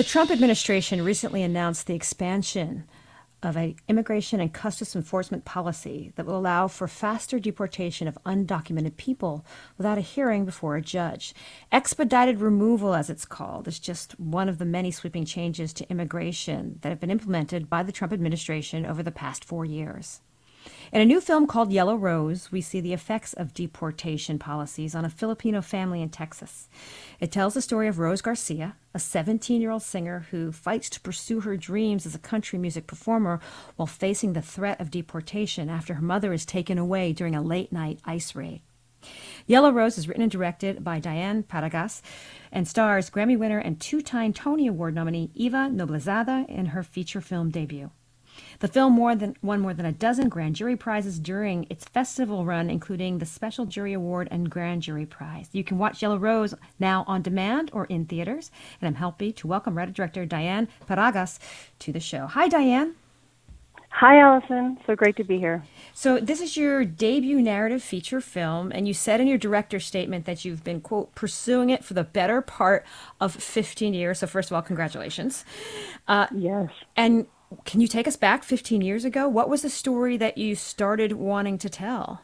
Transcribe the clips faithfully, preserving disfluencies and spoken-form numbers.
The Trump administration recently announced the expansion of an immigration and customs enforcement policy that will allow for faster deportation of undocumented people without a hearing before a judge. Expedited removal, as it's called, is just one of the many sweeping changes to immigration that have been implemented by the Trump administration over the past four years. In a new film called Yellow Rose, we see the effects of deportation policies on a Filipino family in Texas. It tells the story of Rose Garcia, a seventeen-year-old singer who fights to pursue her dreams as a country music performer while facing the threat of deportation after her mother is taken away during a late-night ICE raid. Yellow Rose is written and directed by Diane Paragas and stars Grammy winner and two-time Tony Award nominee Eva Noblezada in her feature film debut. The film more than, won more than a dozen grand jury prizes during its festival run, including the Special Jury Award and Grand Jury Prize. You can watch Yellow Rose now on demand or in theaters. And I'm happy to welcome writer-director Diane Paragas to the show. Hi, Diane. Hi, Allison. So great to be here. So this is your debut narrative feature film, and you said in your director's statement that you've been, quote, pursuing it for the better part of fifteen years. So first of all, congratulations. Uh, yes. And can you take us back fifteen years ago? What was the story that you started wanting to tell?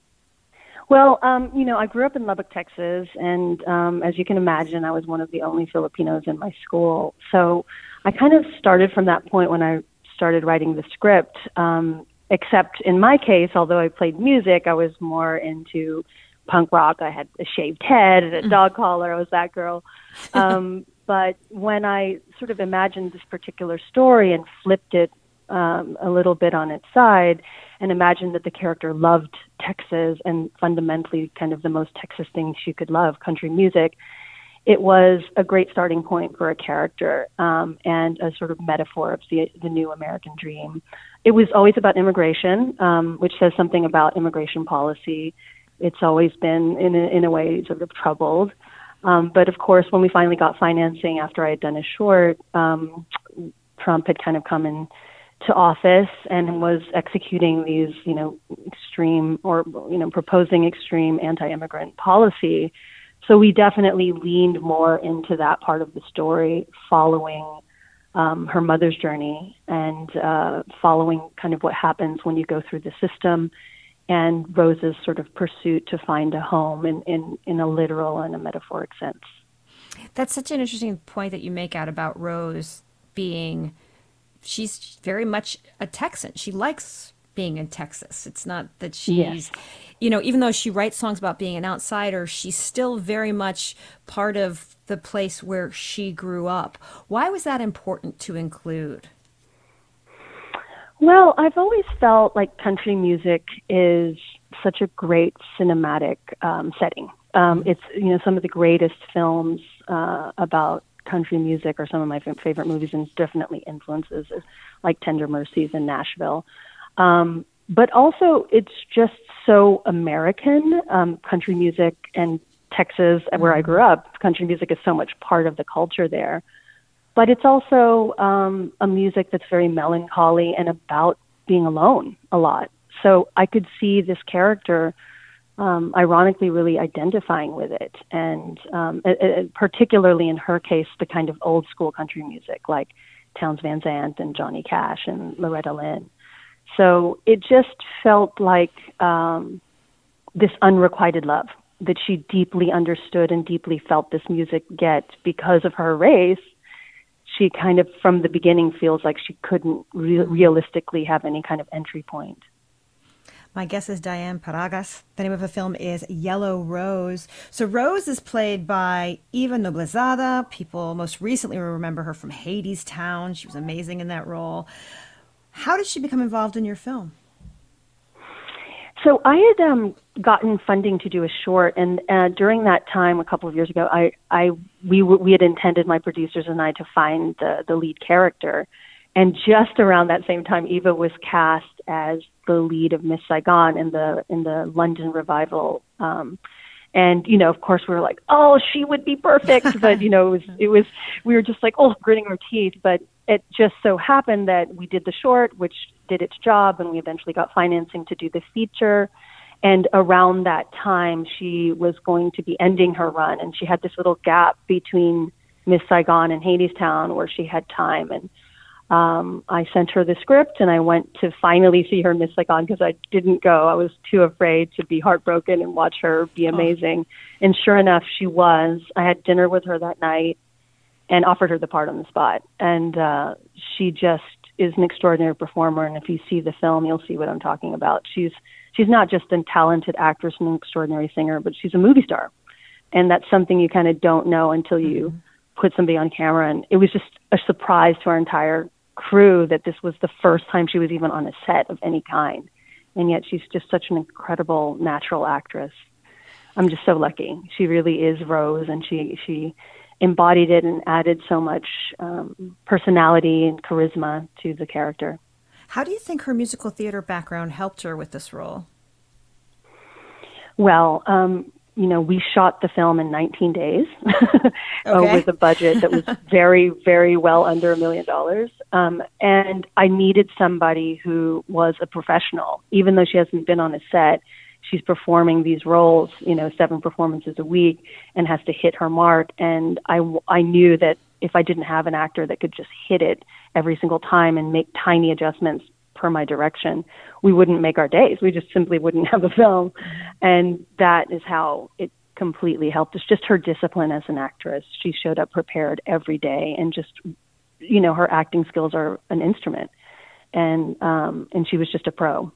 Well, um, you know, I grew up in Lubbock, Texas, and um, as you can imagine, I was one of the only Filipinos in my school. So I kind of started from that point when I started writing the script, um, except in my case, although I played music, I was more into punk rock. I had a shaved head and a dog collar. I was that girl. Um But when I sort of imagined this particular story and flipped it um, a little bit on its side and imagined that the character loved Texas and fundamentally kind of the most Texas thing she could love, country music, it was a great starting point for a character um, and a sort of metaphor of the, the new American dream. It was always about immigration, um, which says something about immigration policy. It's always been, in a, in a way, sort of troubled. Um, but of course, when we finally got financing after I had done a short, um, Trump had kind of come into office and was executing these, you know, extreme or, you know, proposing extreme anti-immigrant policy. So we definitely leaned more into that part of the story following um, her mother's journey and uh, following kind of what happens when you go through the system and Rose's sort of pursuit to find a home in, in, in a literal and a metaphoric sense. That's such an interesting point that you make out about Rose being, she's very much a Texan. She likes being in Texas. It's not that she's, yes. you know, even though she writes songs about being an outsider, she's still very much part of the place where she grew up. Why was that important to include? Well, I've always felt like country music is such a great cinematic um, setting. Um, it's, you know, some of the greatest films uh, about country music are some of my f- favorite movies and definitely influences like Tender Mercies and Nashville. Um, but also it's just so American, um, country music and Texas, where I grew up, country music is so much part of the culture there. But it's also um, a music that's very melancholy and about being alone a lot. So I could see this character, um, ironically, really identifying with it. And um, it, it, particularly in her case, the kind of old school country music like Townes Van Zandt and Johnny Cash and Loretta Lynn. So it just felt like um, this unrequited love that she deeply understood and deeply felt this music get because of her race. She kind of, from the beginning, feels like she couldn't re- realistically have any kind of entry point. My guest is Diane Paragas. The name of the film is Yellow Rose. So Rose is played by Eva Noblezada. People most recently will remember her from Hadestown. She was amazing in that role. How did she become involved in your film? So I had um, gotten funding to do a short, and uh, during that time, a couple of years ago, I, I we w- we had intended, my producers and I, to find the, the lead character, and just around that same time, Eva was cast as the lead of Miss Saigon in the in the London revival, um, and you know, of course, we were like, oh, she would be perfect, but you know, it was it was we were just like, oh, gritting our teeth, but it just so happened that we did the short, which did its job, and we eventually got financing to do the feature. And around that time, she was going to be ending her run, and she had this little gap between Miss Saigon and Hadestown where she had time. And um, I sent her the script, and I went to finally see her in Miss Saigon because I didn't go. I was too afraid to be heartbroken and watch her be amazing. Oh. And sure enough, she was. I had dinner with her that night and offered her the part on the spot. And uh, she just is an extraordinary performer. And if you see the film, you'll see what I'm talking about. She's she's not just a talented actress and an extraordinary singer, but she's a movie star. And that's something you kind of don't know until you mm-hmm. put somebody on camera. And it was just a surprise to our entire crew that this was the first time she was even on a set of any kind. And yet she's just such an incredible natural actress. I'm just so lucky. She really is Rose, and she, she embodied it and added so much um, personality and charisma to the character. How do you think her musical theater background helped her with this role? Well, um, you know, we shot the film in nineteen days okay. with a budget that was very, very well under a million dollars. Um, and I needed somebody who was a professional, even though she hasn't been on a set. She's performing these roles, you know, seven performances a week and has to hit her mark. And I, I knew that if I didn't have an actor that could just hit it every single time and make tiny adjustments per my direction, we wouldn't make our days. We just simply wouldn't have a film. And that is how it completely helped. It's just her discipline as an actress. She showed up prepared every day, and just, you know, her acting skills are an instrument. And, um, and she was just a pro.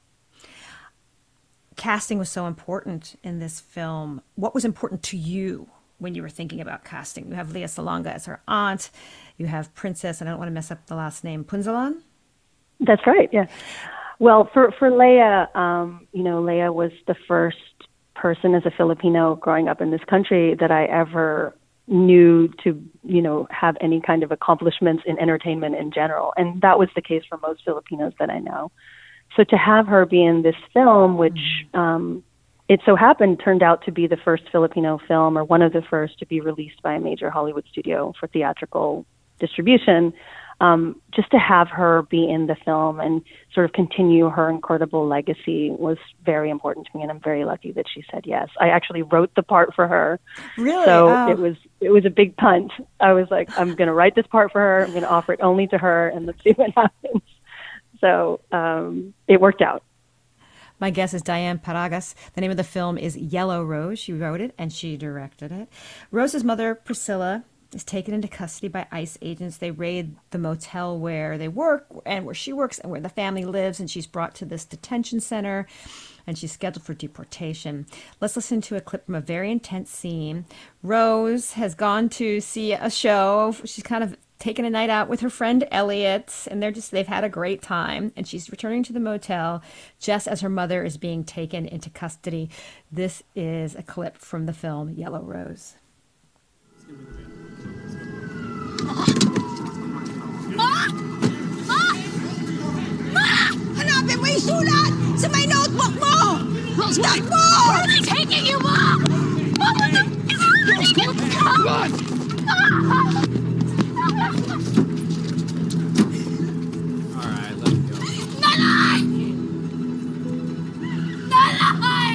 Casting was so important in this film. What was important to you when you were thinking about casting? You have Lea Salonga as her aunt. You have Princess, and I don't want to mess up the last name, Punzalan? That's right, yeah. Well, for, for Lea, um, you know, Lea was the first person as a Filipino growing up in this country that I ever knew to, you know, have any kind of accomplishments in entertainment in general. And that was the case for most Filipinos that I know. So to have her be in this film, which um, it so happened turned out to be the first Filipino film, or one of the first, to be released by a major Hollywood studio for theatrical distribution, um, just to have her be in the film and sort of continue her incredible legacy was very important to me, and I'm very lucky that she said yes. I actually wrote the part for her. Really? So oh. it was it was a big punt. I was like, I'm going to write this part for her. I'm going to offer it only to her, and let's see what happens. So um, it worked out. My guest is Diane Paragas. The name of the film is Yellow Rose. She wrote it and she directed it. Rose's mother, Priscilla, is taken into custody by ICE agents. They raid the motel where they work and where she works and where the family lives, and she's brought to this detention center, and she's scheduled for deportation. Let's listen to a clip from a very intense scene. Rose has gone to see a show. She's kind of taken a night out with her friend Elliot, and they're just they've had a great time, and she's returning to the motel just as her mother is being taken into custody. This is a clip from the film Yellow Rose. Ma! Ma! Ma! Hanapin mo yung sulat sa may notebook mo! Stop mo! Where are they taking you, Ma? Ma, what the... Come on! All right, let's go. Nanay! Nanay!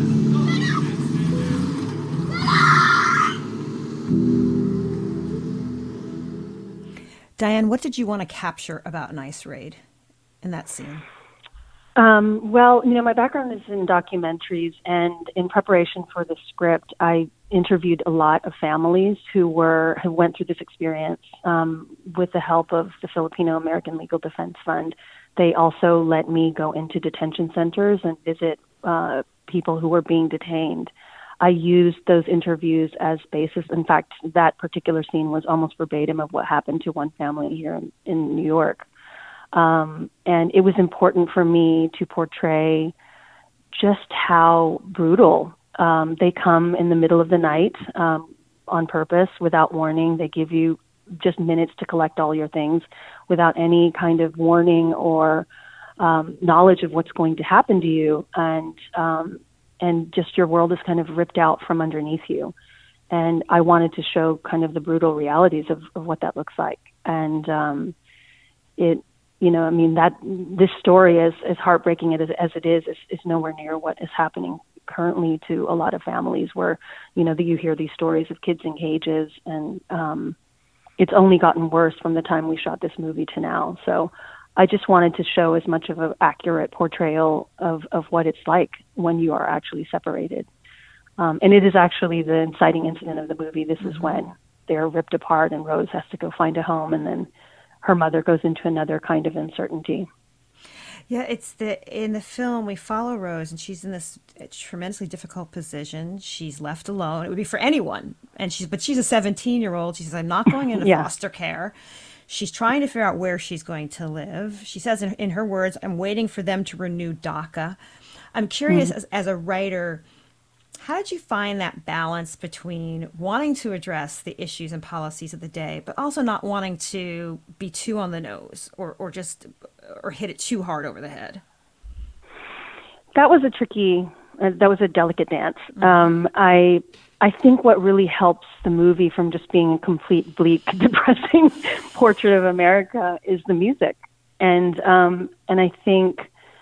Diane, what did you want to capture about an ICE raid in that scene? Um, well, you know, my background is in documentaries, and in preparation for the script, I interviewed a lot of families who were who went through this experience um, with the help of the Filipino American Legal Defense Fund. They also let me go into detention centers and visit uh, people who were being detained. I used those interviews as basis. In fact, that particular scene was almost verbatim of what happened to one family here in, in New York. Um, and it was important for me to portray just how brutal um, they come in the middle of the night um, on purpose, without warning. They give you just minutes to collect all your things without any kind of warning or um, knowledge of what's going to happen to you. And um, and just your world is kind of ripped out from underneath you. And I wanted to show kind of the brutal realities of, of what that looks like. And um, it, you know, I mean, that this story, as, as heartbreaking as, as it is, is, is nowhere near what is happening currently to a lot of families where, you know, that you hear these stories of kids in cages and, um, it's only gotten worse from the time we shot this movie to now. So I just wanted to show as much of an accurate portrayal of, of what it's like when you are actually separated. Um, and it is actually the inciting incident of the movie. This is when they're ripped apart and Rose has to go find a home, and then her mother goes into another kind of uncertainty. Yeah, it's the in the film we follow Rose, and she's in this tremendously difficult position. She's left alone. It would be for anyone, and she's but she's a seventeen-year-old. She says, "I'm not going into yeah. foster care." She's trying to figure out where she's going to live. She says, in, in her words, "I'm waiting for them to renew DACA." I'm curious, mm. as, as a writer, how did you find that balance between wanting to address the issues and policies of the day, but also not wanting to be too on the nose or, or just or hit it too hard over the head? That was a tricky, uh, that was a delicate dance. Mm-hmm. Um, I I think what really helps the movie from just being a complete, bleak, depressing portrait of America is the music. And um, and I think,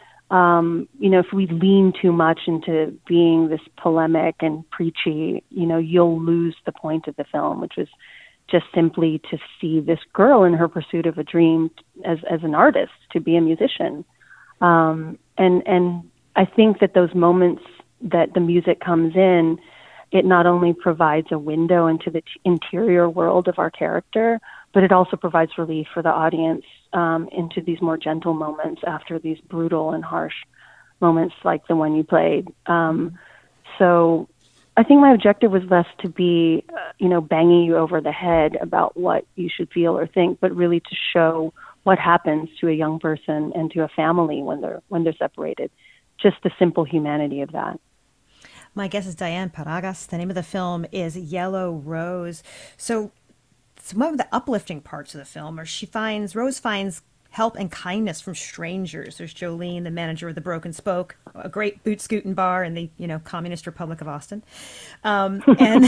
um, you know, if we lean too much into being this polemic and preachy, you know, you'll lose the point of the film, which was just simply to see this girl in her pursuit of a dream as, as an artist, to be a musician. Um, and, and I think that those moments that the music comes in, it not only provides a window into the t- interior world of our character, but it also provides relief for the audience um, into these more gentle moments after these brutal and harsh moments like the one you played. Um, so I think my objective was less to be, uh, you know, banging you over the head about what you should feel or think, but really to show what happens to a young person and to a family when they're when they're separated. Just the simple humanity of that. My guest is Diane Paragas. The name of the film is Yellow Rose. So some of the uplifting parts of the film are she finds, Rose finds help and kindness from strangers. There's Jolene, the manager of the Broken Spoke, a great boot scooting bar in the, you know, Communist Republic of Austin. Um, and,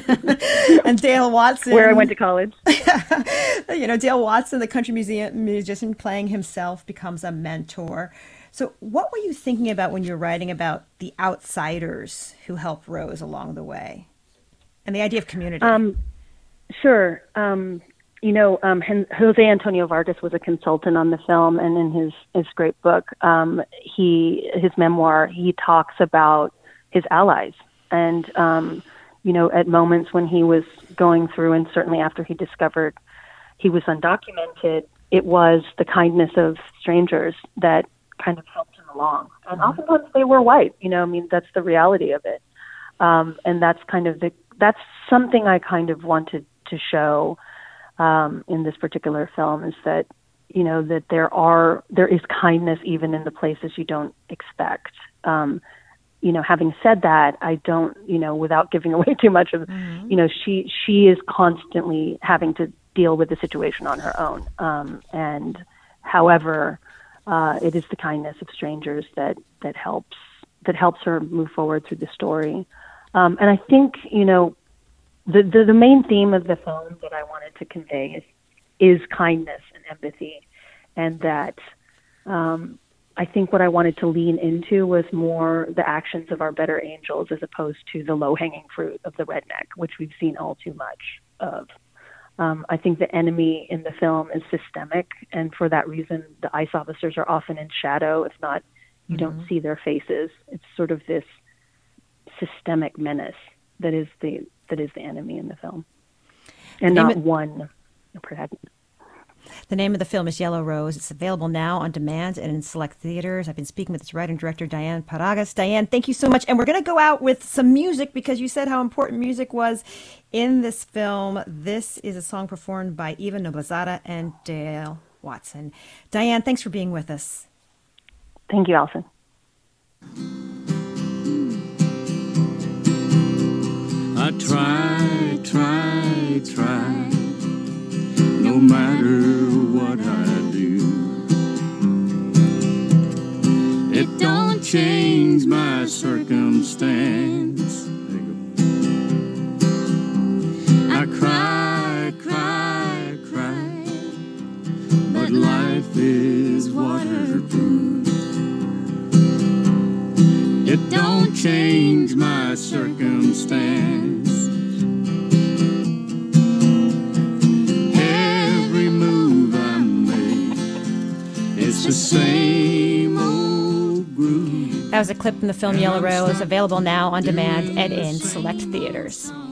and Dale Watson. Where I went to college. You know, Dale Watson, the country museum musician playing himself, becomes a mentor. So what were you thinking about when you're writing about the outsiders who help Rose along the way and the idea of community? Um, sure. Um, you know, um, Jose Antonio Vargas was a consultant on the film, and in his, his great book, um, he his memoir, he talks about his allies. And, um, you know, at moments when he was going through, and certainly after he discovered he was undocumented, it was the kindness of strangers that kind of helped him along. And oftentimes they were white, you know, I mean, that's the reality of it. Um, and that's kind of the, that's something I kind of wanted to show um, in this particular film, is that, you know, that there are, there is kindness even in the places you don't expect. Um, you know, having said that, I don't, you know, without giving away too much of, mm-hmm. you know, she, she is constantly having to deal with the situation on her own. Um, and however, Uh, it is the kindness of strangers that, that helps that helps her move forward through the story. Um, and I think, you know, the, the the main theme of the film that I wanted to convey is is kindness and empathy, and that um, I think what I wanted to lean into was more the actions of our better angels as opposed to the low-hanging fruit of the redneck, which we've seen all too much of. Um, I think the enemy in the film is systemic, and for that reason, the ICE officers are often in shadow. If not, you mm-hmm. don't see their faces. It's sort of this systemic menace that is the that is the enemy in the film, and not it, one protagonist. The name of the film is Yellow Rose. It's available now on demand and in select theaters. I've been speaking with its writer and director, Diane Paragas. Diane, thank you so much. And we're going to go out with some music because you said how important music was in this film. This is a song performed by Eva Noblezada and Dale Watson. Diane, thanks for being with us. Thank you, Allison. I try, try, try. No matter what I do, it don't change my circumstance. There you go. I cry, cry, cry, but life is waterproof. It don't change my circumstance. it's the same old groove. That was a clip from the film Yellow Rose, available now on demand and in select theaters.